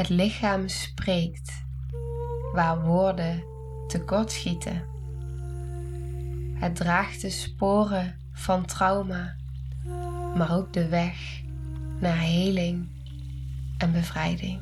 Het lichaam spreekt, waar woorden tekortschieten. Het draagt de sporen van trauma, maar ook de weg naar heling en bevrijding.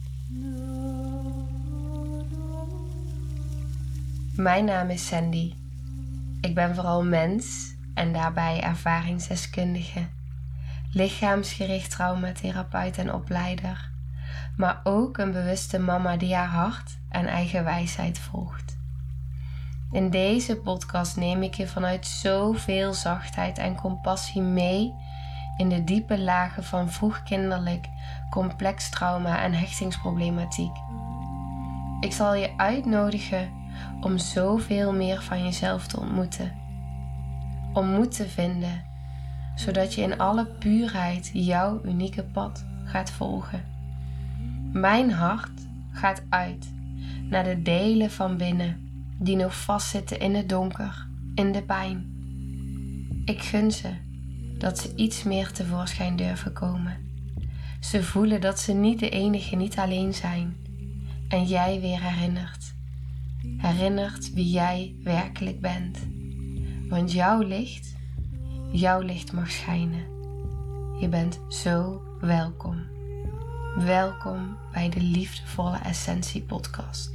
Mijn naam is Sandy. Ik ben vooral mens en daarbij ervaringsdeskundige, lichaamsgericht traumatherapeut en opleider, maar ook een bewuste mama die haar hart en eigen wijsheid volgt. In deze podcast neem ik je vanuit zoveel zachtheid en compassie mee in de diepe lagen van vroegkinderlijk, complex trauma en hechtingsproblematiek. Ik zal je uitnodigen om zoveel meer van jezelf te ontmoeten. Om moed te vinden, zodat je in alle puurheid jouw unieke pad gaat volgen. Mijn hart gaat uit naar de delen van binnen die nog vastzitten in het donker, in de pijn. Ik gun ze dat ze iets meer tevoorschijn durven komen. Ze voelen dat ze niet de enige, niet alleen zijn. En jij weer herinnert. Herinnert wie jij werkelijk bent. Want jouw licht mag schijnen. Je bent zo welkom. Welkom bij de Liefdevolle Essentie podcast.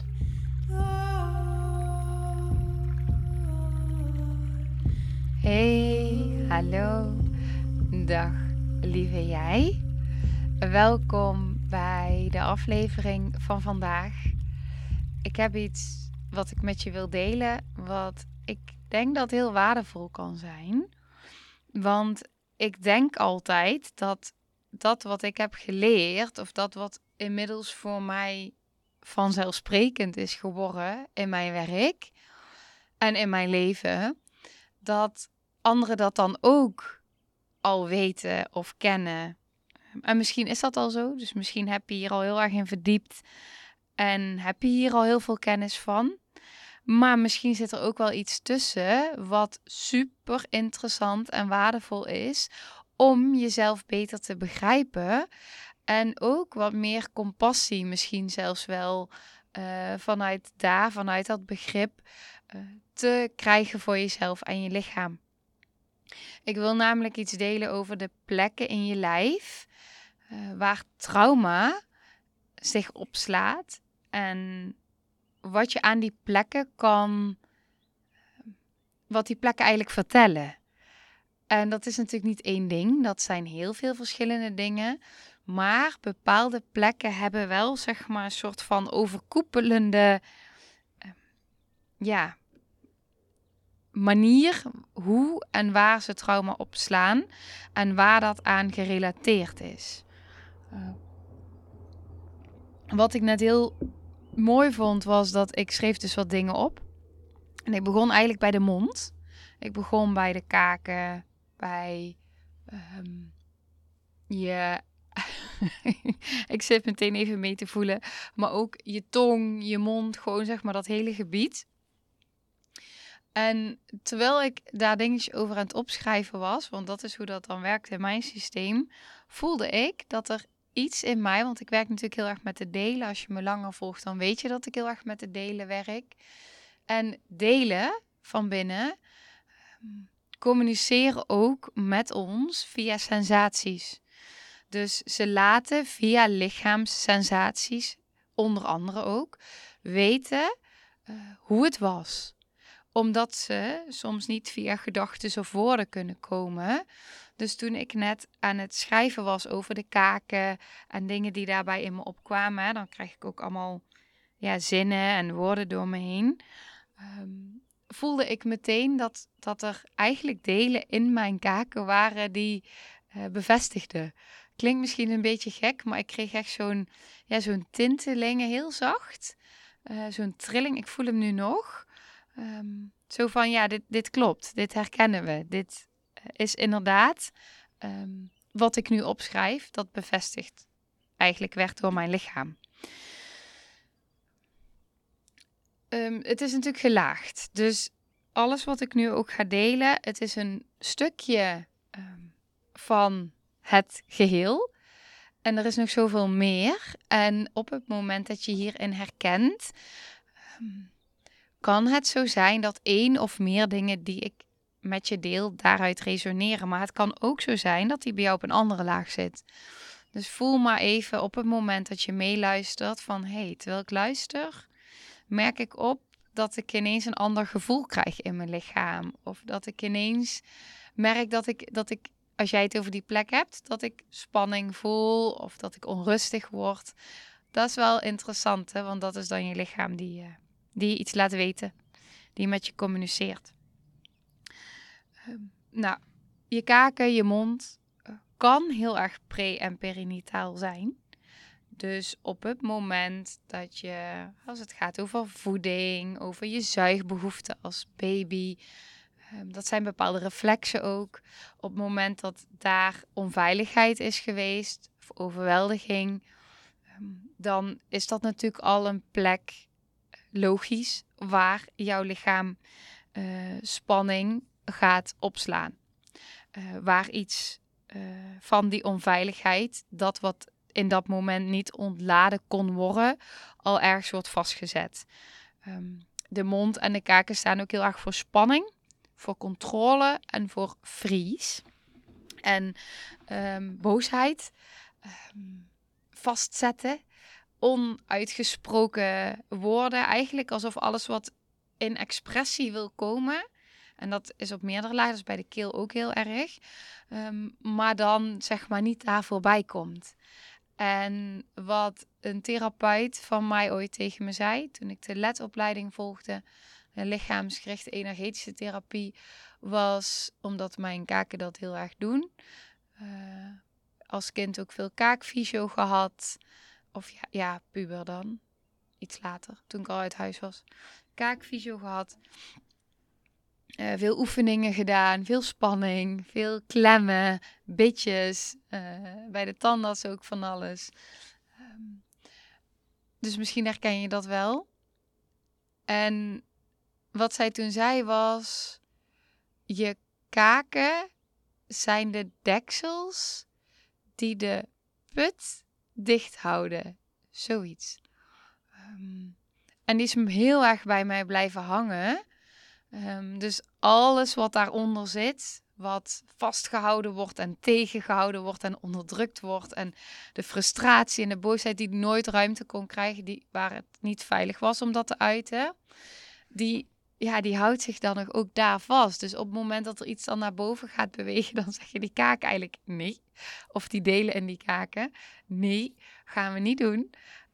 Hey, hallo, dag lieve jij. Welkom bij de aflevering van vandaag. Ik heb iets wat ik met je wil delen, wat ik denk dat heel waardevol kan zijn. Want ik denk altijd dat wat ik heb geleerd, of dat wat inmiddels voor mij vanzelfsprekend is geworden in mijn werk en in mijn leven, dat anderen dat dan ook al weten of kennen. En misschien is dat al zo, dus misschien heb je hier al heel erg in verdiept en heb je hier al heel veel kennis van. Maar misschien zit er ook wel iets tussen wat super interessant en waardevol is om jezelf beter te begrijpen. En ook wat meer compassie misschien zelfs wel vanuit dat begrip te krijgen voor jezelf en je lichaam. Ik wil namelijk iets delen over de plekken in je lijf waar trauma zich opslaat en wat je aan die plekken wat die plekken eigenlijk vertellen. En dat is natuurlijk niet één ding, dat zijn heel veel verschillende dingen. Maar bepaalde plekken hebben wel zeg maar een soort van overkoepelende manier hoe en waar ze trauma opslaan en waar dat aan gerelateerd is. Wat ik net heel mooi vond was dat ik schreef dus wat dingen op. En ik begon eigenlijk bij de mond. Ik begon bij de kaken, bij je... ik zit meteen even mee te voelen. Maar ook je tong, je mond, gewoon zeg maar dat hele gebied. En terwijl ik daar dingetjes over aan het opschrijven was, want dat is hoe dat dan werkt in mijn systeem, voelde ik dat er iets in mij, want ik werk natuurlijk heel erg met de delen. Als je me langer volgt, dan weet je dat ik heel erg met de delen werk. En delen van binnen communiceren ook met ons via sensaties. Dus ze laten via lichaamssensaties, onder andere ook, weten hoe het was. Omdat ze soms niet via gedachten of woorden kunnen komen. Dus toen ik net aan het schrijven was over de kaken en dingen die daarbij in me opkwamen, dan krijg ik ook allemaal zinnen en woorden door me heen. Voelde ik meteen dat er eigenlijk delen in mijn kaken waren die bevestigden. Klinkt misschien een beetje gek, maar ik kreeg echt zo'n tinteling, heel zacht. Zo'n trilling, ik voel hem nu nog. Zo van, dit klopt, dit herkennen we. Dit is inderdaad wat ik nu opschrijf, dat bevestigd eigenlijk werd door mijn lichaam. Het is natuurlijk gelaagd, dus alles wat ik nu ook ga delen, het is een stukje van het geheel. En er is nog zoveel meer. En op het moment dat je hierin herkent, kan het zo zijn dat 1 of meer dingen die ik met je deel daaruit resoneren. Maar het kan ook zo zijn dat die bij jou op een andere laag zit. Dus voel maar even op het moment dat je meeluistert van terwijl ik luister, merk ik op dat ik ineens een ander gevoel krijg in mijn lichaam. Of dat ik ineens merk dat ik als jij het over die plek hebt, dat ik spanning voel of dat ik onrustig word. Dat is wel interessant, hè? Want dat is dan je lichaam die je iets laat weten, die met je communiceert. Nou, je kaken, je mond kan heel erg pre- en perinataal zijn. Dus op het moment dat je, als het gaat over voeding, over je zuigbehoeften als baby, dat zijn bepaalde reflexen ook. Op het moment dat daar onveiligheid is geweest of overweldiging, dan is dat natuurlijk al een plek, logisch, waar jouw lichaam spanning gaat opslaan. Waar iets van die onveiligheid, dat wat in dat moment niet ontladen kon worden, al ergens wordt vastgezet. De mond en de kaken staan ook heel erg voor spanning, voor controle en voor freeze. En boosheid, vastzetten, onuitgesproken woorden. Eigenlijk alsof alles wat in expressie wil komen. En dat is op meerdere lagen, dus bij de keel ook heel erg. Maar dan zeg maar niet daar voorbij komt. En wat een therapeut van mij ooit tegen me zei, toen ik de LED-opleiding volgde, de lichaamsgerichte energetische therapie, was omdat mijn kaken dat heel erg doen. Als kind ook veel kaakfysio gehad. Of ja, puber dan. Iets later, toen ik al uit huis was. Kaakfysio gehad. Veel oefeningen gedaan, veel spanning, veel klemmen, bitjes. Bij de tandarts ook van alles. Dus misschien herken je dat wel. En wat zij toen zei was, je kaken zijn de deksels die de put dicht houden. Zoiets. En die is heel erg bij mij blijven hangen. Dus alles wat daaronder zit, wat vastgehouden wordt en tegengehouden wordt en onderdrukt wordt. En de frustratie en de boosheid die nooit ruimte kon krijgen, waar het niet veilig was om dat te uiten. Die houdt zich dan ook daar vast. Dus op het moment dat er iets dan naar boven gaat bewegen, dan zeg je die kaak eigenlijk nee. Of die delen in die kaken. Nee, gaan we niet doen.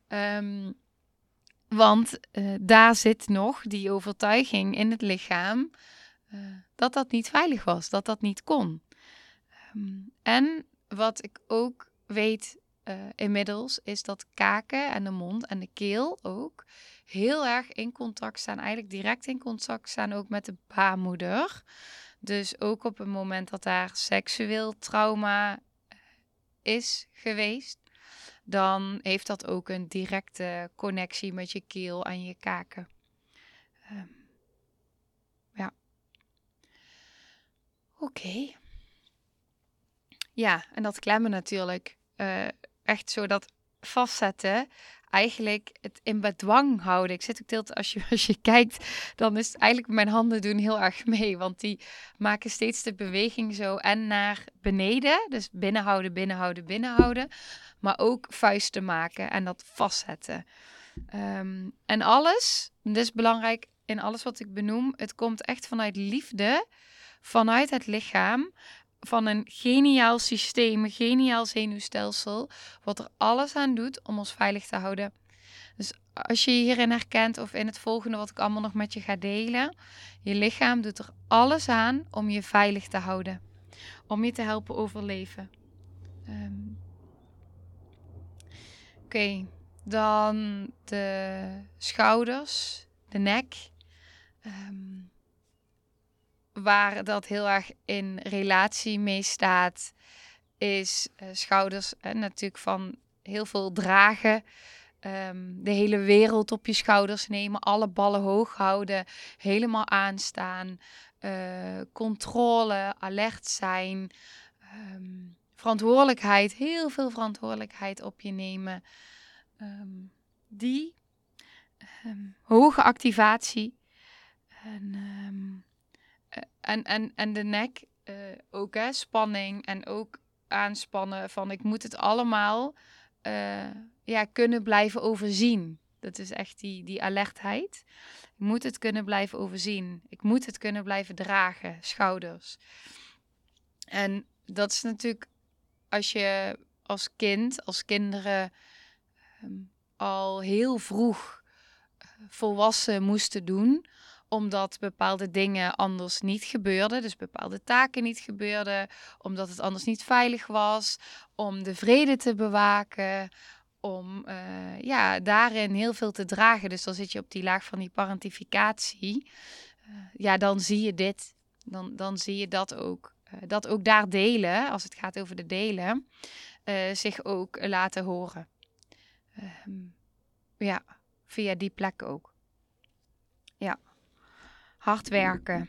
Want daar zit nog die overtuiging in het lichaam dat dat niet veilig was, dat dat niet kon. En wat ik ook weet inmiddels is dat kaken en de mond en de keel ook heel erg in contact staan, eigenlijk direct in contact staan ook met de baarmoeder. Dus ook op het moment dat daar seksueel trauma is geweest, dan heeft dat ook een directe connectie met je keel en je kaken. Ja. Oké. Ja, en dat klemmen natuurlijk. Echt zo dat vastzetten. Eigenlijk het in bedwang houden. Ik zit ook deelt als je kijkt, dan is het eigenlijk mijn handen doen heel erg mee. Want die maken steeds de beweging zo en naar beneden. Dus binnenhouden, binnenhouden, binnenhouden. Maar ook vuisten maken en dat vastzetten. En alles, dit is belangrijk in alles wat ik benoem. Het komt echt vanuit liefde, vanuit het lichaam. Van een geniaal systeem, een geniaal zenuwstelsel, wat er alles aan doet om ons veilig te houden. Dus als je je hierin herkent of in het volgende wat ik allemaal nog met je ga delen, je lichaam doet er alles aan om je veilig te houden. Om je te helpen overleven. Oké, dan de schouders, de nek. Waar dat heel erg in relatie mee staat, is schouders natuurlijk van heel veel dragen. De hele wereld op je schouders nemen, alle ballen hoog houden, helemaal aanstaan. Controle, alert zijn. verantwoordelijkheid, heel veel verantwoordelijkheid op je nemen. Die hoge activatie en de nek ook, hè, spanning en ook aanspannen van ik moet het allemaal kunnen blijven overzien. Dat is echt die alertheid. Ik moet het kunnen blijven overzien. Ik moet het kunnen blijven dragen, schouders. En dat is natuurlijk als je als kinderen al heel vroeg volwassen moesten doen, omdat bepaalde dingen anders niet gebeurden, dus bepaalde taken niet gebeurden, omdat het anders niet veilig was, om de vrede te bewaken, om daarin heel veel te dragen. Dus dan zit je op die laag van die parentificatie. Dan zie je dit. Dan zie je dat ook. Dat ook daar delen, als het gaat over de delen, zich ook laten horen. Via die plek ook. Ja. Hard werken.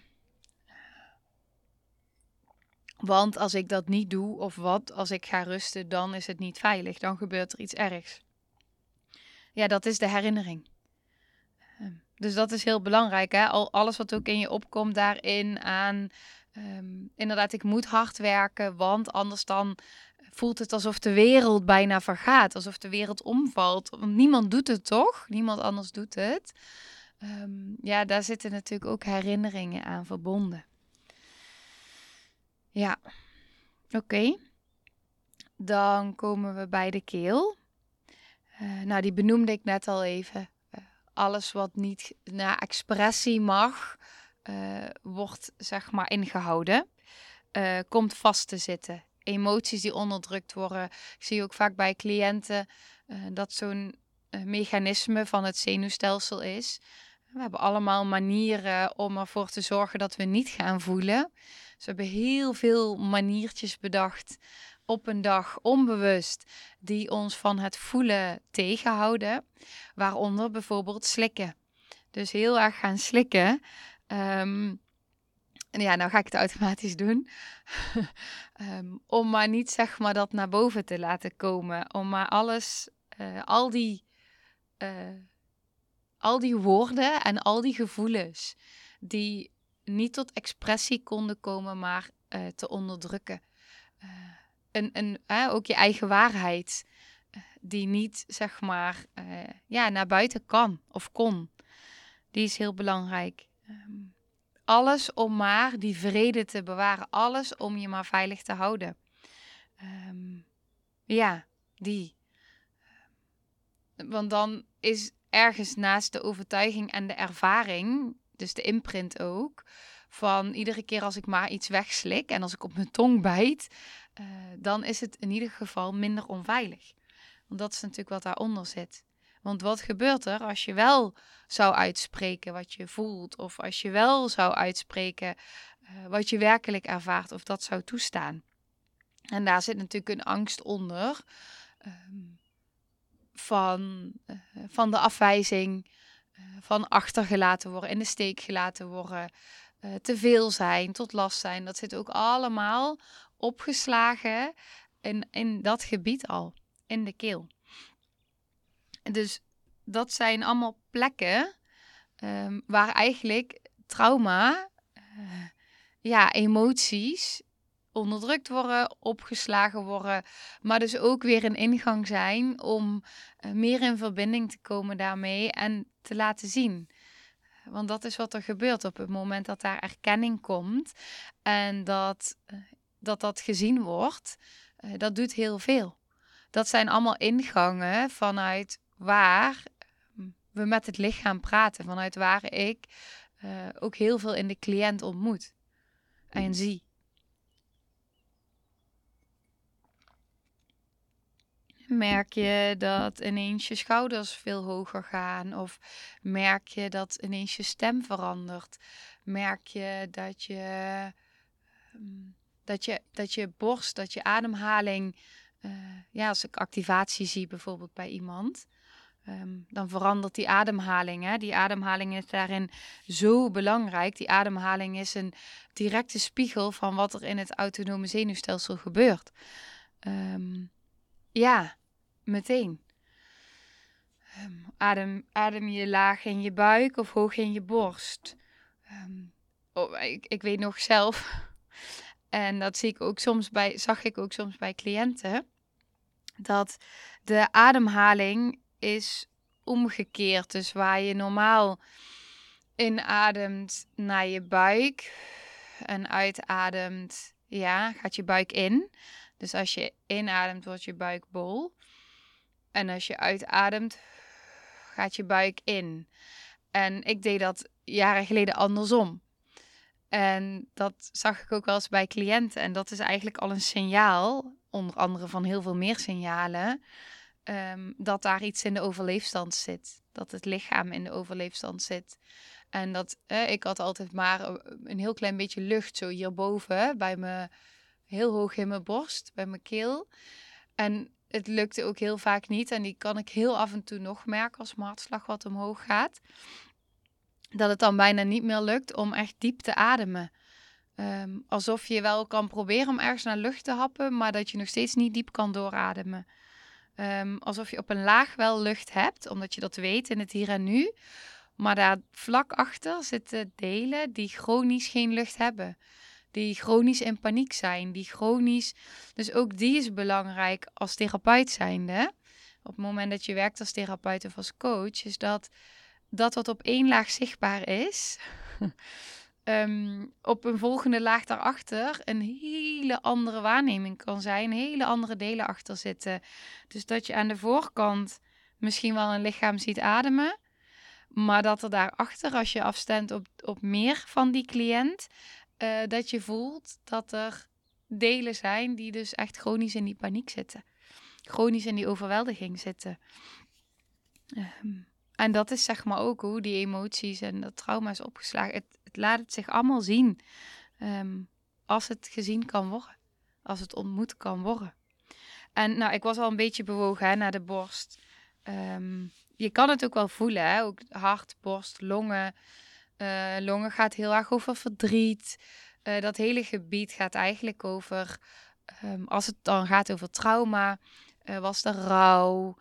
Want als ik dat niet doe, of als ik ga rusten, dan is het niet veilig. Dan gebeurt er iets ergs. Ja, dat is de herinnering. Dus dat is heel belangrijk, hè? Alles wat ook in je opkomt daarin aan... inderdaad, ik moet hard werken, want anders dan voelt het alsof de wereld bijna vergaat. Alsof de wereld omvalt. Want niemand doet het toch? Niemand anders doet het. Daar zitten natuurlijk ook herinneringen aan verbonden. Ja, oké. Dan komen we bij de keel. Die benoemde ik net al even. Alles wat niet naar expressie mag, wordt zeg maar ingehouden. Komt vast te zitten. Emoties die onderdrukt worden. Ik zie ook vaak bij cliënten dat zo'n mechanisme van het zenuwstelsel is. We hebben allemaal manieren om ervoor te zorgen dat we niet gaan voelen. Dus we hebben heel veel maniertjes bedacht op een dag onbewust die ons van het voelen tegenhouden. Waaronder bijvoorbeeld slikken. Dus heel erg gaan slikken. Nou ga ik het automatisch doen. Om maar niet zeg maar dat naar boven te laten komen. Om maar alles, al die woorden en al die gevoelens die niet tot expressie konden komen, maar te onderdrukken. Ook je eigen waarheid, die niet zeg maar naar buiten kan of kon. Die is heel belangrijk. Alles om maar die vrede te bewaren. Alles om je maar veilig te houden. Want dan is ergens naast de overtuiging en de ervaring, dus de imprint ook, van iedere keer als ik maar iets wegslik en als ik op mijn tong bijt, dan is het in ieder geval minder onveilig. Want dat is natuurlijk wat daaronder zit. Want wat gebeurt er als je wel zou uitspreken wat je voelt, of als je wel zou uitspreken wat je werkelijk ervaart, of dat zou toestaan? En daar zit natuurlijk een angst onder van de afwijzing, van achtergelaten worden, in de steek gelaten worden, te veel zijn, tot last zijn. Dat zit ook allemaal opgeslagen in dat gebied al, in de keel. Dus dat zijn allemaal plekken waar eigenlijk trauma, emoties onderdrukt worden, opgeslagen worden, maar dus ook weer een ingang zijn om meer in verbinding te komen daarmee en te laten zien. Want dat is wat er gebeurt op het moment dat daar erkenning komt en dat gezien wordt. Dat doet heel veel. Dat zijn allemaal ingangen vanuit waar we met het lichaam praten. Vanuit waar ik ook heel veel in de cliënt ontmoet en zie. Merk je dat ineens je schouders veel hoger gaan? Of merk je dat ineens je stem verandert? Merk je dat je borst, dat je ademhaling... als ik activatie zie bijvoorbeeld bij iemand... dan verandert die ademhaling. Hè? Die ademhaling is daarin zo belangrijk. Die ademhaling is een directe spiegel van wat er in het autonome zenuwstelsel gebeurt. Ja, meteen. Adem je laag in je buik of hoog in je borst? Ik weet nog zelf, en dat zag ik ook soms bij cliënten, dat de ademhaling is omgekeerd. Dus waar je normaal inademt naar je buik en uitademt, gaat je buik in. Dus als je inademt, wordt je buik bol. En als je uitademt, gaat je buik in. En ik deed dat jaren geleden andersom. En dat zag ik ook wel eens bij cliënten. En dat is eigenlijk al een signaal, onder andere van heel veel meer signalen, dat daar iets in de overleefstand zit. Dat het lichaam in de overleefstand zit. En dat ik had altijd maar een heel klein beetje lucht zo hierboven, bij me, heel hoog in mijn borst, bij mijn keel. En het lukte ook heel vaak niet. En die kan ik heel af en toe nog merken als mijn hartslag wat omhoog gaat. Dat het dan bijna niet meer lukt om echt diep te ademen. Alsof je wel kan proberen om ergens naar lucht te happen, maar dat je nog steeds niet diep kan doorademen. Alsof je op een laag wel lucht hebt, omdat je dat weet in het hier en nu. Maar daar vlak achter zitten delen die chronisch geen lucht hebben. Die chronisch in paniek zijn. Die chronisch... Dus ook die is belangrijk als therapeut zijnde. Op het moment dat je werkt als therapeut of als coach, is dat wat op één laag zichtbaar is, op een volgende laag daarachter een hele andere waarneming kan zijn. Hele andere delen achter zitten. Dus dat je aan de voorkant misschien wel een lichaam ziet ademen, maar dat er daarachter, als je afstemt op meer van die cliënt, dat je voelt dat er delen zijn die dus echt chronisch in die paniek zitten. Chronisch in die overweldiging zitten. En dat is zeg maar ook hoe die emoties en dat trauma is opgeslagen. Het laat het zich allemaal zien. Als het gezien kan worden. Als het ontmoet kan worden. En nou, ik was al een beetje bewogen naar de borst. Je kan het ook wel voelen. Hè? Ook hart, borst, longen. Longen gaat heel erg over verdriet. Dat hele gebied gaat eigenlijk over... als het dan gaat over trauma, was er rouw.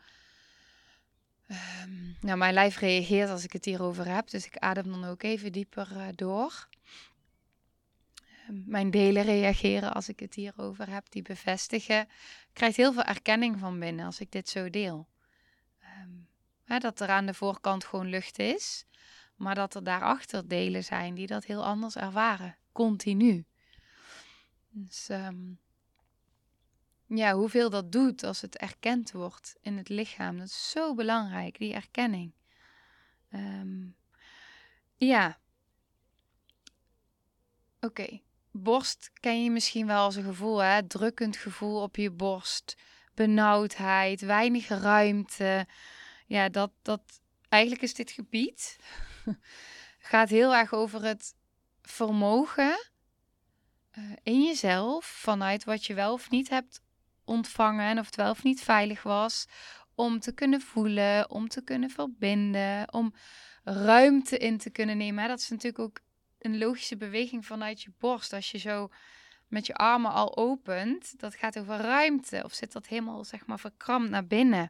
Nou, mijn lijf reageert als ik het hierover heb. Dus ik adem dan ook even dieper door. Mijn delen reageren als ik het hierover heb. Die bevestigen. Ik krijg heel veel erkenning van binnen als ik dit zo deel. Dat er aan de voorkant gewoon lucht is. Maar dat er daarachter delen zijn die dat heel anders ervaren. Continu. Dus hoeveel dat doet als het erkend wordt in het lichaam. Dat is zo belangrijk, die erkenning. Oké. Borst ken je misschien wel als een gevoel, hè? Drukkend gevoel op je borst. Benauwdheid, weinig ruimte. Ja, dat eigenlijk is dit gebied gaat heel erg over het vermogen in jezelf, vanuit wat je wel of niet hebt ontvangen en of het wel of niet veilig was, om te kunnen voelen, om te kunnen verbinden, om ruimte in te kunnen nemen. Dat is natuurlijk ook een logische beweging vanuit je borst. Als je zo met je armen al opent, dat gaat over ruimte. Of zit dat helemaal, zeg maar, verkrampt naar binnen?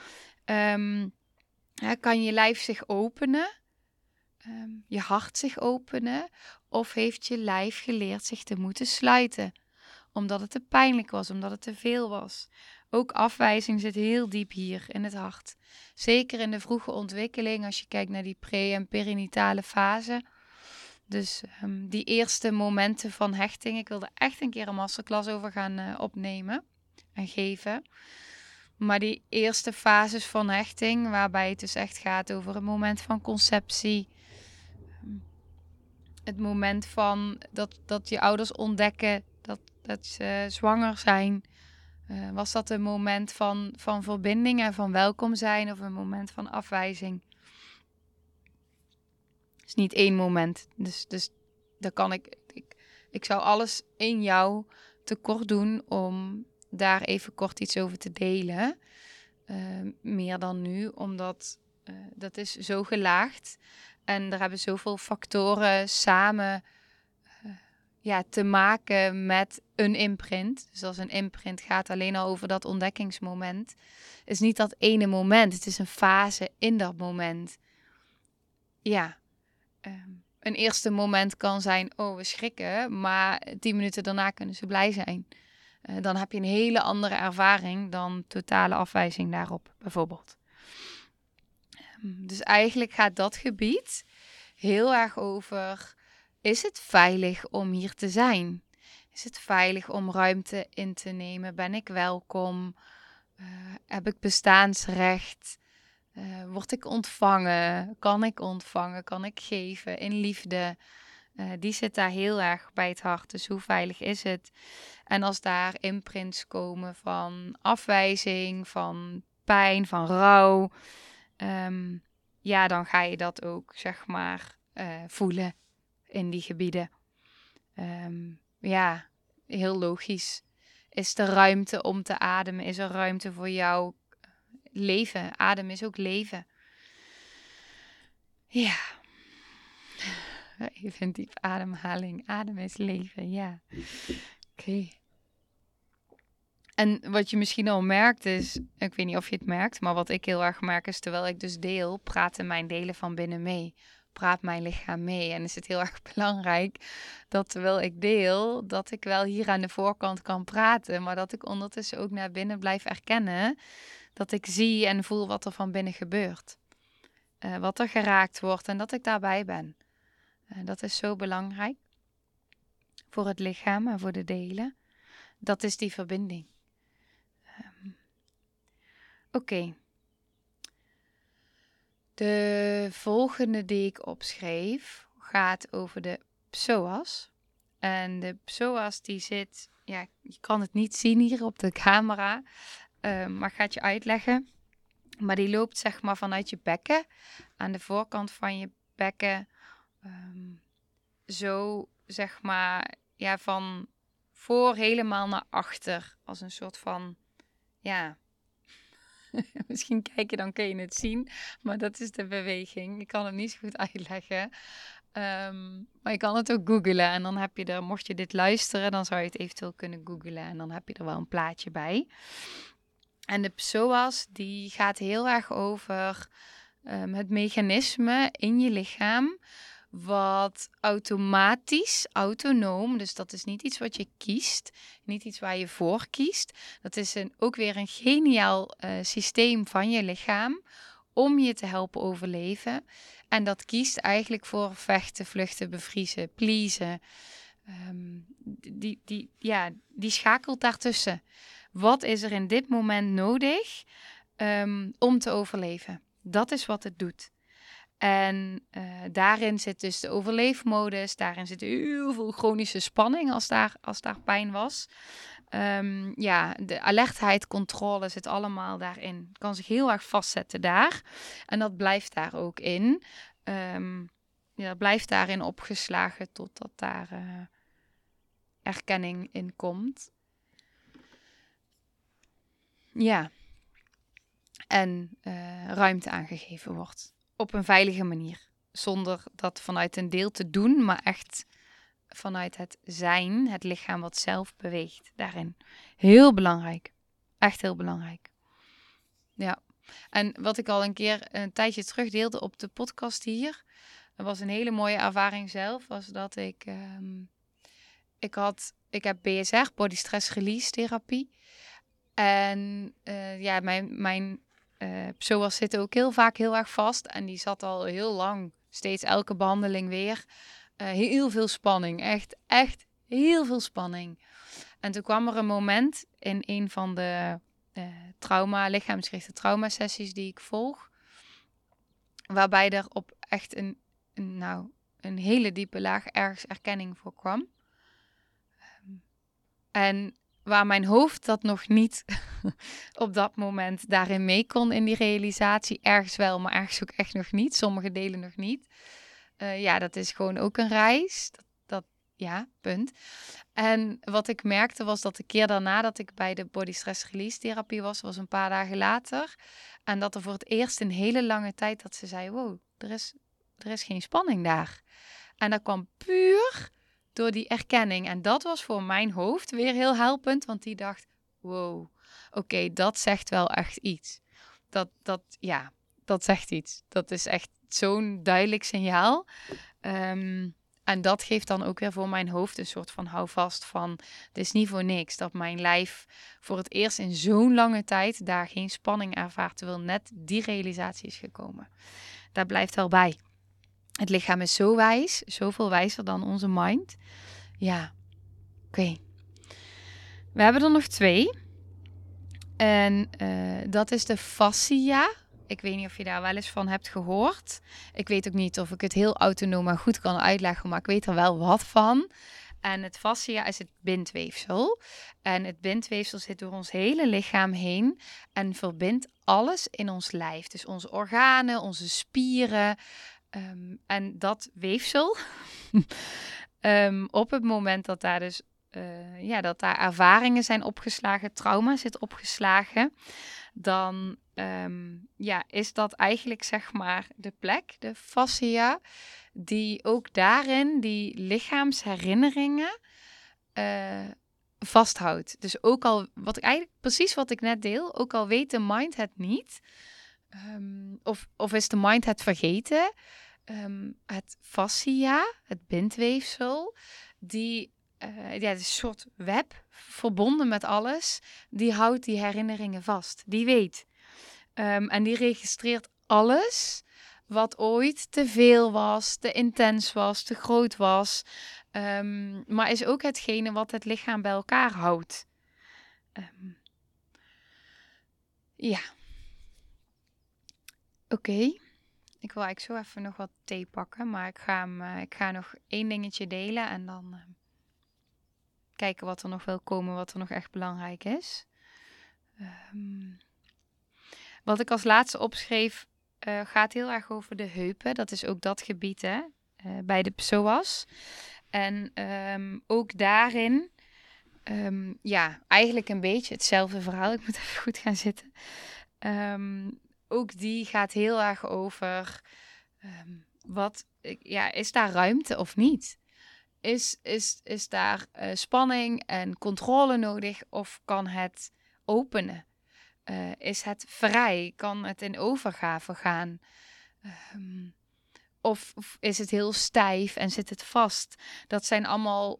Kan je lijf zich openen? Je hart zich openen? Of heeft je lijf geleerd zich te moeten sluiten? Omdat het te pijnlijk was, omdat het te veel was. Ook afwijzing zit heel diep hier in het hart. Zeker in de vroege ontwikkeling, als je kijkt naar die pre- en perinatale fase. Dus die eerste momenten van hechting. Ik wilde echt een keer een masterclass over gaan opnemen en geven. Maar die eerste fases van hechting, waarbij het dus echt gaat over het moment van conceptie. Het moment van dat je ouders ontdekken dat ze zwanger zijn. Was dat een moment van verbinding en van welkom zijn of een moment van afwijzing? Het is niet één moment. Dus daar kan ik zou alles in jou tekort doen om daar even kort iets over te delen. Meer dan nu, omdat dat is zo gelaagd. En er hebben zoveel factoren samen te maken met een imprint. Dus als een imprint gaat alleen al over dat ontdekkingsmoment. Is niet dat ene moment. Het is een fase in dat moment. Ja. Een eerste moment kan zijn, we schrikken. Maar 10 minuten daarna kunnen ze blij zijn. Dan heb je een hele andere ervaring dan totale afwijzing daarop, bijvoorbeeld. Dus eigenlijk gaat dat gebied heel erg over: is het veilig om hier te zijn? Is het veilig om ruimte in te nemen? Ben ik welkom? Heb ik bestaansrecht? Word ik ontvangen? Kan ik ontvangen? Kan ik geven in liefde? Die zit daar heel erg bij het hart. Dus hoe veilig is het? En als daar imprints komen van afwijzing, van pijn, van rouw, dan ga je dat ook, zeg maar, voelen in die gebieden. Heel logisch. Is er ruimte om te ademen? Is er ruimte voor jouw leven? Adem is ook leven. Ja. Even een diep ademhaling. Adem is leven, ja. Oké. En wat je misschien al merkt is, ik weet niet of je het merkt, maar wat ik heel erg merk is, terwijl ik dus deel, praten mijn delen van binnen mee. Praat mijn lichaam mee. En is het heel erg belangrijk dat terwijl ik deel, dat ik wel hier aan de voorkant kan praten, maar dat ik ondertussen ook naar binnen blijf erkennen. Dat ik zie en voel wat er van binnen gebeurt. Wat er geraakt wordt en dat ik daarbij ben. Dat is zo belangrijk voor het lichaam en voor de delen. Dat is die verbinding. Oké. De volgende die ik opschreef gaat over de psoas. En de psoas die zit, je kan het niet zien hier op de camera, maar ik ga het je uitleggen. Maar die loopt zeg maar vanuit je bekken, aan de voorkant van je bekken, zo zeg maar, van voor helemaal naar achter, als een soort van, misschien kijk je, dan kun je het zien. Maar dat is de beweging. Ik kan het niet zo goed uitleggen. Maar je kan het ook googlen. En dan heb je er, mocht je dit luisteren, dan zou je het eventueel kunnen googlen. En dan heb je er wel een plaatje bij. En de psoas, die gaat heel erg over het mechanisme in je lichaam, wat automatisch, autonoom, dus dat is niet iets wat je kiest, niet iets waar je voor kiest. Dat is ook weer een geniaal systeem van je lichaam om je te helpen overleven. En dat kiest eigenlijk voor vechten, vluchten, bevriezen, pleasen. Die schakelt daartussen. Wat is er in dit moment nodig om te overleven? Dat is wat het doet. En daarin zit dus de overleefmodus. Daarin zit heel veel chronische spanning als daar pijn was. De alertheid, controle zit allemaal daarin. Het kan zich heel erg vastzetten daar. En dat blijft daar ook in. Dat blijft daarin opgeslagen totdat daar erkenning in komt. Ja. En ruimte aangegeven wordt. Op een veilige manier. Zonder dat vanuit een deel te doen, maar echt vanuit het zijn, het lichaam wat zelf beweegt daarin. Heel belangrijk. Echt heel belangrijk. Ja. En wat ik al een keer een tijdje terug deelde op de podcast hier, dat was een hele mooie ervaring zelf, was dat ik heb BSR, Body Stress Release Therapie. En mijn psoas zit ook heel vaak heel erg vast. En die zat al heel lang, steeds elke behandeling weer. Heel veel spanning, echt heel veel spanning. En toen kwam er een moment in een van de lichaamsgerichte traumasessies die ik volg, waarbij er op echt een hele diepe laag ergens erkenning voor kwam. En waar mijn hoofd dat nog niet op dat moment daarin mee kon in die realisatie. Ergens wel, maar ergens ook echt nog niet. Sommige delen nog niet. Dat is gewoon ook een reis. Punt. En wat ik merkte was dat de keer daarna dat ik bij de Body Stress Release Therapie was een paar dagen later. En dat er voor het eerst in hele lange tijd dat ze zei, wow, er is geen spanning daar. En dat kwam puur door die erkenning. En dat was voor mijn hoofd weer heel helpend, want die dacht, wow, oké, dat zegt wel echt iets. Dat zegt iets. Dat is echt zo'n duidelijk signaal. En dat geeft dan ook weer voor mijn hoofd een soort van houvast van, het is niet voor niks dat mijn lijf voor het eerst in zo'n lange tijd daar geen spanning ervaart, terwijl net die realisatie is gekomen. Daar blijft wel bij. Het lichaam is zo wijs, zoveel wijzer dan onze mind. Ja, oké. We hebben er nog 2. En dat is de fascia. Ik weet niet of je daar wel eens van hebt gehoord. Ik weet ook niet of ik het heel autonoom maar goed kan uitleggen, maar ik weet er wel wat van. En het fascia is het bindweefsel. En het bindweefsel zit door ons hele lichaam heen en verbindt alles in ons lijf. Dus onze organen, onze spieren. En dat weefsel, op het moment dat daar dus dat daar ervaringen zijn opgeslagen, trauma zit opgeslagen, dan is dat eigenlijk zeg maar de plek, de fascia, die ook daarin die lichaamsherinneringen vasthoudt. Dus ook al, precies wat ik net deel, ook al weet de mind het niet, of is de mind het vergeten, het fascia, het bindweefsel, die het is een soort web verbonden met alles, die houdt die herinneringen vast. Die weet. En die registreert alles wat ooit te veel was, te intens was, te groot was. Maar is ook hetgene wat het lichaam bij elkaar houdt. Ja. Oké. Ik wil eigenlijk zo even nog wat thee pakken, maar ik ga nog 1 dingetje delen en dan kijken wat er nog wil komen, wat er nog echt belangrijk is. Wat ik als laatste opschreef, gaat heel erg over de heupen. Dat is ook dat gebied bij de psoas. En ook daarin, eigenlijk een beetje hetzelfde verhaal. Ik moet even goed gaan zitten. Ook die gaat heel erg over, is daar ruimte of niet? Is daar spanning en controle nodig of kan het openen? Is het vrij? Kan het in overgave gaan? Of is het heel stijf en zit het vast? Dat zijn allemaal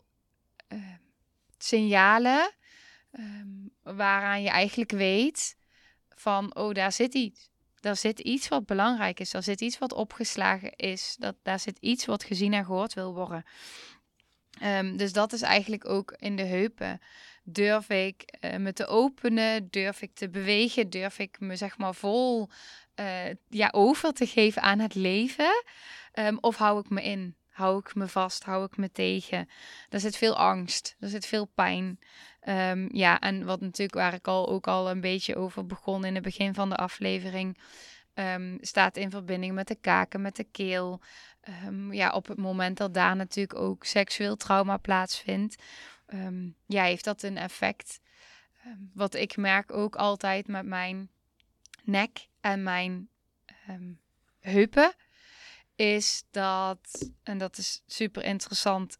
signalen waaraan je eigenlijk weet van, oh, daar zit iets. Daar zit iets wat belangrijk is. Daar zit iets wat opgeslagen is. Daar zit iets wat gezien en gehoord wil worden. Dus dat is eigenlijk ook in de heupen. Durf ik me te openen? Durf ik te bewegen? Durf ik me zeg maar vol over te geven aan het leven? Of hou ik me in? Hou ik me vast? Hou ik me tegen? Er zit veel angst. Er zit veel pijn. En wat natuurlijk waar ik ook al een beetje over begon in het begin van de aflevering, staat in verbinding met de kaken, met de keel. Op het moment dat daar natuurlijk ook seksueel trauma plaatsvindt, heeft dat een effect. Wat ik merk ook altijd met mijn nek en mijn heupen, is dat, en dat is super interessant,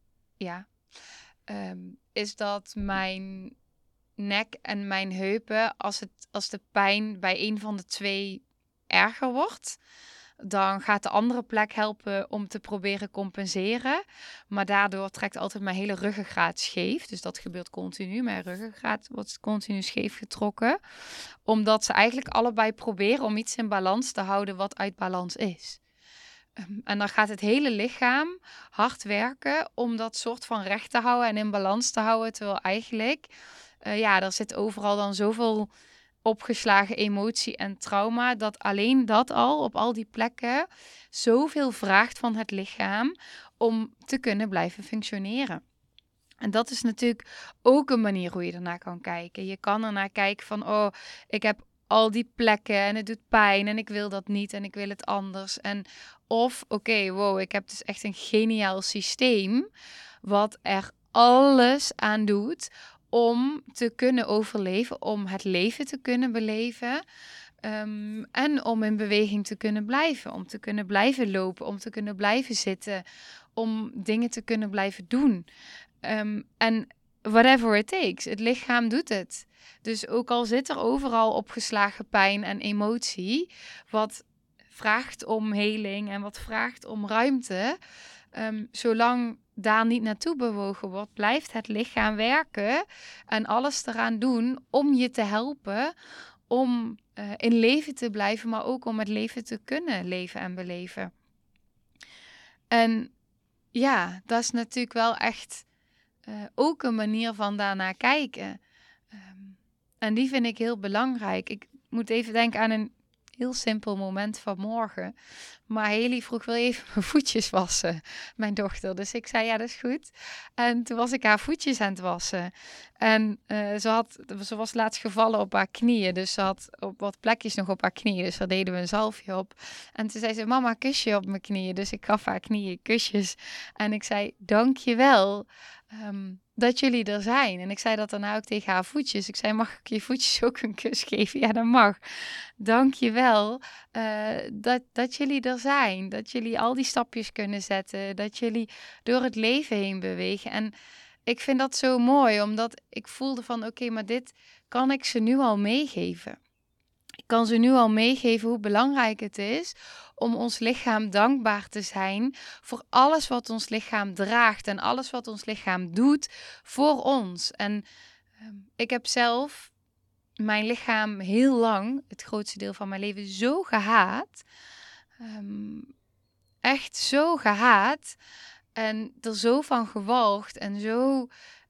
is dat mijn nek en mijn heupen, als de pijn bij een van de 2 erger wordt, dan gaat de andere plek helpen om te proberen compenseren. Maar daardoor trekt altijd mijn hele ruggengraat scheef. Dus dat gebeurt continu. Mijn ruggengraat wordt continu scheef getrokken. Omdat ze eigenlijk allebei proberen om iets in balans te houden wat uit balans is. En dan gaat het hele lichaam hard werken om dat soort van recht te houden en in balans te houden. Terwijl eigenlijk, er zit overal dan zoveel opgeslagen emotie en trauma, dat alleen dat al op al die plekken zoveel vraagt van het lichaam om te kunnen blijven functioneren. En dat is natuurlijk ook een manier hoe je ernaar kan kijken. Je kan ernaar kijken van, oh, ik heb al die plekken en het doet pijn en ik wil dat niet en ik wil het anders. Of, ik heb dus echt een geniaal systeem wat er alles aan doet om te kunnen overleven, om het leven te kunnen beleven. En om in beweging te kunnen blijven. Om te kunnen blijven lopen. Om te kunnen blijven zitten. Om dingen te kunnen blijven doen. En whatever it takes. Het lichaam doet het. Dus ook al zit er overal opgeslagen pijn en emotie. Wat vraagt om heling en wat vraagt om ruimte. Zolang daar niet naartoe bewogen wordt, blijft het lichaam werken en alles eraan doen om je te helpen om in leven te blijven, maar ook om het leven te kunnen leven en beleven. En ja, dat is natuurlijk wel echt ook een manier van daarnaar kijken. En die vind ik heel belangrijk. Ik moet even denken aan een heel simpel moment van morgen. Maar Haley vroeg, wil je even mijn voetjes wassen? Mijn dochter. Dus ik zei, ja, dat is goed. En toen was ik haar voetjes aan het wassen. En ze was laatst gevallen op haar knieën. Dus ze had op wat plekjes nog op haar knieën. Dus daar deden we een zalfje op. En toen zei ze, mama, kusje op mijn knieën. Dus ik gaf haar knieën kusjes. En ik zei, dank je wel dat jullie er zijn. En ik zei dat daarna ook tegen haar voetjes. Ik zei, mag ik je voetjes ook een kus geven? Ja, dat mag. Dank je wel dat jullie er zijn. Dat jullie al die stapjes kunnen zetten. Dat jullie door het leven heen bewegen. En ik vind dat zo mooi, omdat ik voelde van oké, maar dit kan ik ze nu al meegeven. Ik kan ze nu al meegeven hoe belangrijk het is om ons lichaam dankbaar te zijn voor alles wat ons lichaam draagt en alles wat ons lichaam doet voor ons. En ik heb zelf mijn lichaam heel lang, het grootste deel van mijn leven, zo gehaat. Echt zo gehaat. En er zo van gewalgd en zo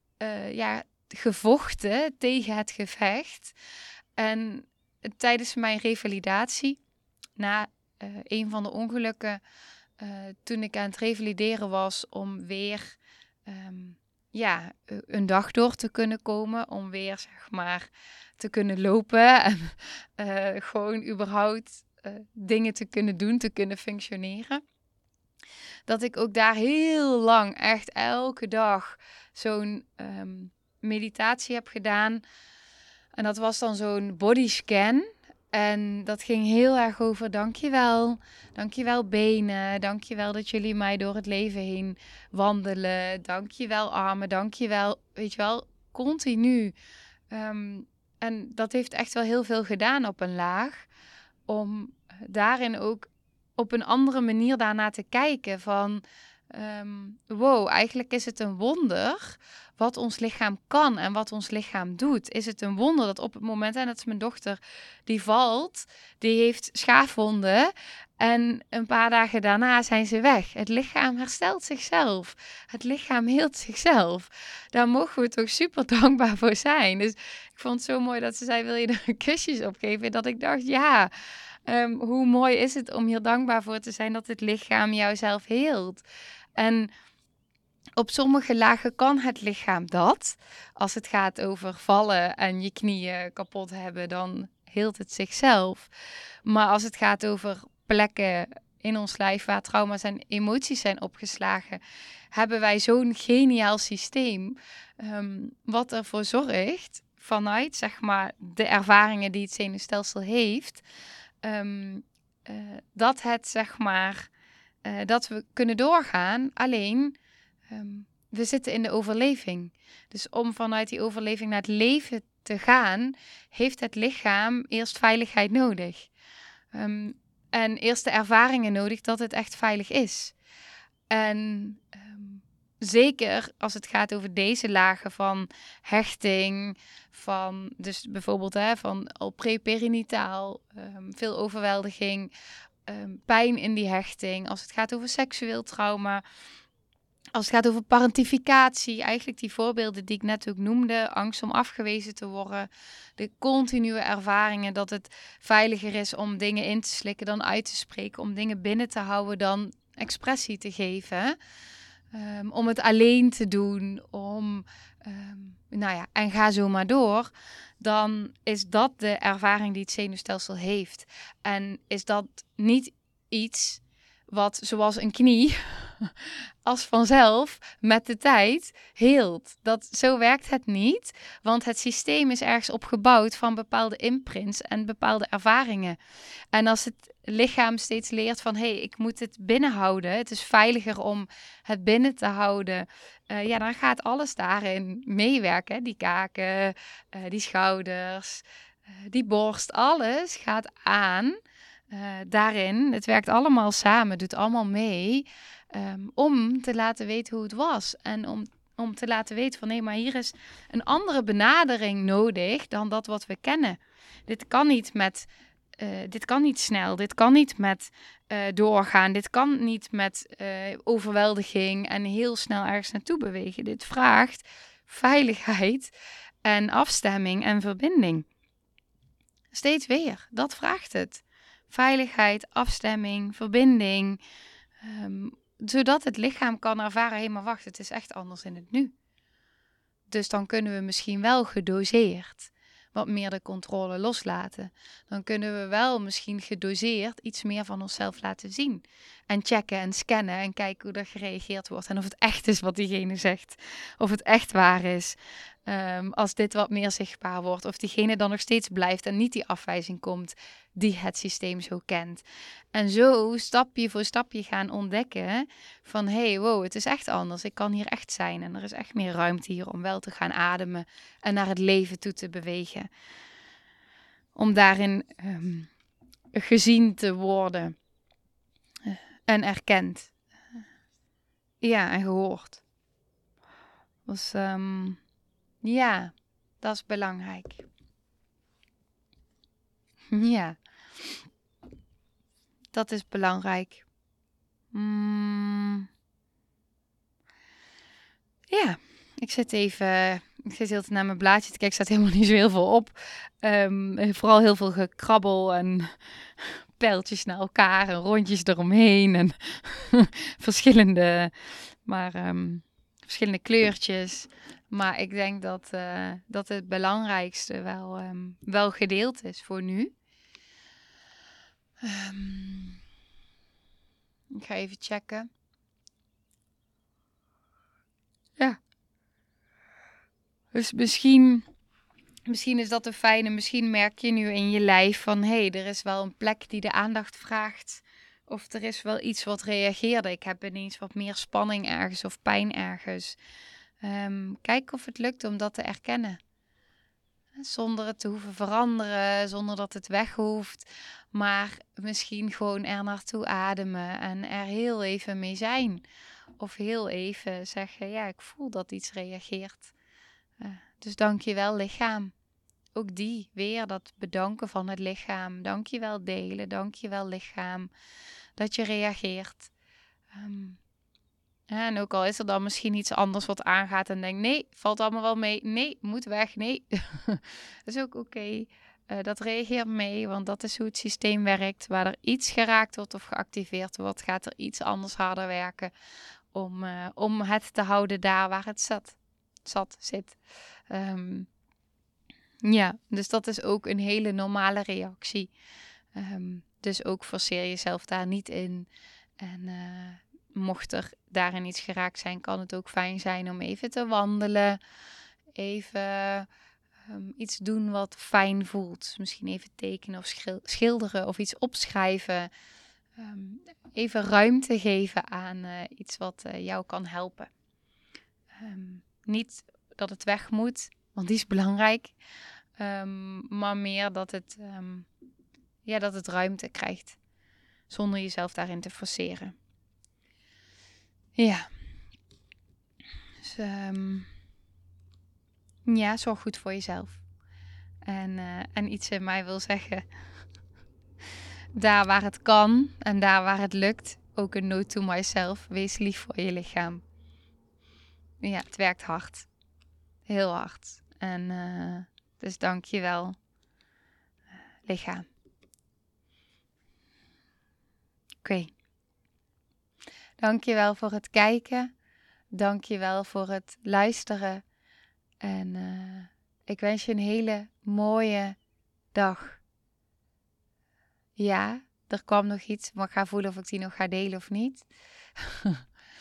gevochten tegen het gevecht. En tijdens mijn revalidatie, na een van de ongelukken, toen ik aan het revalideren was om weer een dag door te kunnen komen, om weer zeg maar te kunnen lopen en gewoon überhaupt dingen te kunnen doen, te kunnen functioneren. Dat ik ook daar heel lang, echt elke dag, zo'n meditatie heb gedaan. En dat was dan zo'n bodyscan. En dat ging heel erg over dankjewel. Dankjewel benen. Dankjewel dat jullie mij door het leven heen wandelen. Dankjewel armen. Dankjewel, weet je wel, continu. En dat heeft echt wel heel veel gedaan op een laag. Om daarin ook op een andere manier daarna te kijken van wow, eigenlijk is het een wonder wat ons lichaam kan en wat ons lichaam doet. Is het een wonder dat op het moment, en dat is mijn dochter, die valt, die heeft schaafwonden en een paar dagen daarna zijn ze weg. Het lichaam herstelt zichzelf. Het lichaam heelt zichzelf. Daar mogen we toch super dankbaar voor zijn. Dus ik vond het zo mooi dat ze zei, wil je er kusjes op geven? Dat ik dacht, ja, hoe mooi is het om hier dankbaar voor te zijn dat het lichaam jouzelf heelt. En op sommige lagen kan het lichaam dat. Als het gaat over vallen en je knieën kapot hebben, dan heelt het zichzelf. Maar als het gaat over plekken in ons lijf waar trauma's en emoties zijn opgeslagen, hebben wij zo'n geniaal systeem wat ervoor zorgt, vanuit zeg maar de ervaringen die het zenuwstelsel heeft, dat het zeg maar dat we kunnen doorgaan. Alleen we zitten in de overleving. Dus om vanuit die overleving naar het leven te gaan, heeft het lichaam eerst veiligheid nodig. En eerst de ervaringen nodig dat het echt veilig is. En zeker als het gaat over deze lagen van hechting, van dus bijvoorbeeld van al preperinitaal, veel overweldiging, pijn in die hechting. Als het gaat over seksueel trauma, als het gaat over parentificatie, eigenlijk die voorbeelden die ik net ook noemde, angst om afgewezen te worden, de continue ervaringen dat het veiliger is om dingen in te slikken dan uit te spreken, om dingen binnen te houden dan expressie te geven, om het alleen te doen, en ga zo maar door, dan is dat de ervaring die het zenuwstelsel heeft. En is dat niet iets wat, zoals een knie, als vanzelf met de tijd heelt. Zo werkt het niet, want het systeem is ergens opgebouwd van bepaalde imprints en bepaalde ervaringen. En als het lichaam steeds leert van ik moet het binnenhouden, het is veiliger om het binnen te houden, dan gaat alles daarin meewerken. Die kaken, die schouders, die borst, alles gaat aan. Daarin, het werkt allemaal samen, doet allemaal mee, om te laten weten hoe het was. En om te laten weten van maar hier is een andere benadering nodig dan dat wat we kennen. Dit kan niet snel, dit kan niet met doorgaan, dit kan niet met overweldiging en heel snel ergens naartoe bewegen. Dit vraagt veiligheid en afstemming en verbinding. Steeds weer, dat vraagt het. Veiligheid, afstemming, verbinding. Zodat het lichaam kan ervaren, maar wacht, het is echt anders in het nu. Dus dan kunnen we misschien wel gedoseerd wat meer de controle loslaten. Dan kunnen we wel misschien gedoseerd iets meer van onszelf laten zien. En checken en scannen en kijken hoe er gereageerd wordt. En of het echt is wat diegene zegt. Of het echt waar is. Als dit wat meer zichtbaar wordt. Of diegene dan nog steeds blijft en niet die afwijzing komt die het systeem zo kent. En zo stapje voor stapje gaan ontdekken van wow, het is echt anders. Ik kan hier echt zijn en er is echt meer ruimte hier om wel te gaan ademen en naar het leven toe te bewegen. Om daarin gezien te worden en erkend. Ja, en gehoord. Dus dat is belangrijk. Ja, dat is belangrijk. Ja, ik zit heel naar mijn blaadje te kijken. Er staat helemaal niet zo heel veel op. Vooral heel veel gekrabbel en pijltjes naar elkaar en rondjes eromheen. En verschillende kleurtjes. Maar ik denk dat het belangrijkste wel gedeeld is voor nu. Ik ga even checken. Ja. Dus misschien is dat een fijne. Misschien merk je nu in je lijf van er is wel een plek die de aandacht vraagt. Of er is wel iets wat reageerde. Ik heb ineens wat meer spanning ergens of pijn ergens. Kijk of het lukt om dat te erkennen. Zonder het te hoeven veranderen, zonder dat het weg hoeft. Maar misschien gewoon er naartoe ademen en er heel even mee zijn. Of heel even zeggen, ik voel dat iets reageert. Dus dank je wel lichaam. Ook weer dat bedanken van het lichaam. Dank je wel delen, dank je wel lichaam. Dat je reageert. En ook al is er dan misschien iets anders wat aangaat en denkt, nee, valt allemaal wel mee. Nee, moet weg, nee. Dat is ook oké. Dat reageert mee, want dat is hoe het systeem werkt. Waar er iets geraakt wordt of geactiveerd wordt, gaat er iets anders harder werken om het te houden daar waar het zit. Dus dat is ook een hele normale reactie. Dus ook forceer jezelf daar niet in. En mocht er daarin iets geraakt zijn, kan het ook fijn zijn om even te wandelen. Even iets doen wat fijn voelt. Misschien even tekenen of schilderen of iets opschrijven. Even ruimte geven aan iets wat jou kan helpen. Niet dat het weg moet, want die is belangrijk. Maar meer dat het ruimte krijgt. Zonder jezelf daarin te forceren. Ja. Dus, zorg goed voor jezelf. En iets in mij wil zeggen. Daar waar het kan en daar waar het lukt. Ook een note to myself. Wees lief voor je lichaam. Ja, het werkt hard. Heel hard. En dus dank je wel. Lichaam. Oké. Dank je wel voor het kijken. Dank je wel voor het luisteren. En ik wens je een hele mooie dag. Ja, er kwam nog iets, maar ik ga voelen of ik die nog ga delen of niet.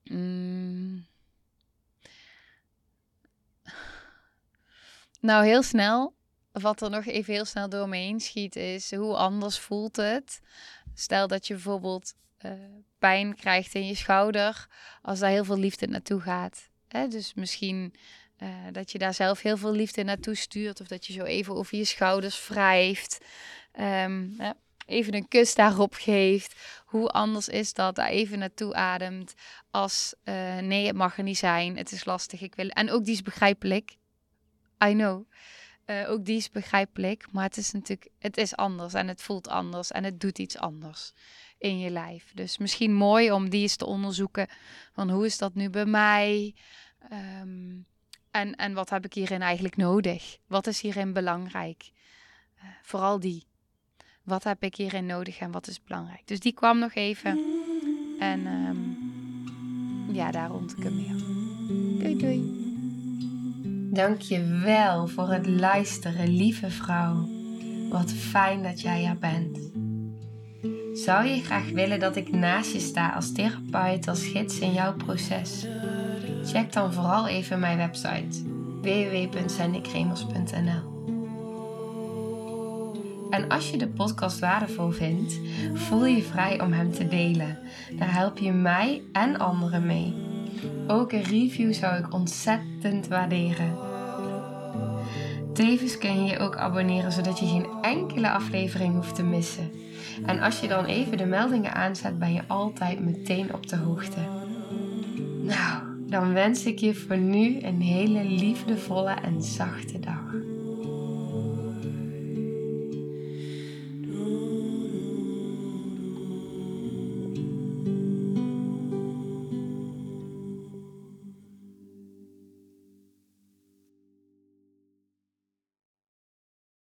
Nou, heel snel. Wat er nog even heel snel door me heen schiet is, hoe anders voelt het? Stel dat je bijvoorbeeld pijn krijgt in je schouder, als daar heel veel liefde naartoe gaat. Dus misschien dat je daar zelf heel veel liefde naartoe stuurt, of dat je zo even over je schouders wrijft. Even een kus daarop geeft. Hoe anders is dat? Daar even naartoe ademt. Als nee, het mag er niet zijn. Het is lastig. Ik wil. En ook die is begrijpelijk. I know. Ook die is begrijpelijk. Maar het is anders. En het voelt anders. En het doet iets anders in je lijf. Dus misschien mooi om die eens te onderzoeken. Van hoe is dat nu bij mij? En wat heb ik hierin eigenlijk nodig? Wat is hierin belangrijk? Vooral die. Wat heb ik hierin nodig en wat is belangrijk? Dus die kwam nog even. En daar rond ik hem meer. Doei doei. Dank je wel voor het luisteren, lieve vrouw. Wat fijn dat jij er bent. Zou je graag willen dat ik naast je sta als therapeut, als gids in jouw proces? Check dan vooral even mijn website www.sandykremers.nl. En als je de podcast waardevol vindt, voel je vrij om hem te delen. Daar help je mij en anderen mee. Ook een review zou ik ontzettend waarderen. Tevens kun je je ook abonneren, zodat je geen enkele aflevering hoeft te missen. En als je dan even de meldingen aanzet, ben je altijd meteen op de hoogte. Nou, dan wens ik je voor nu een hele liefdevolle en zachte dag.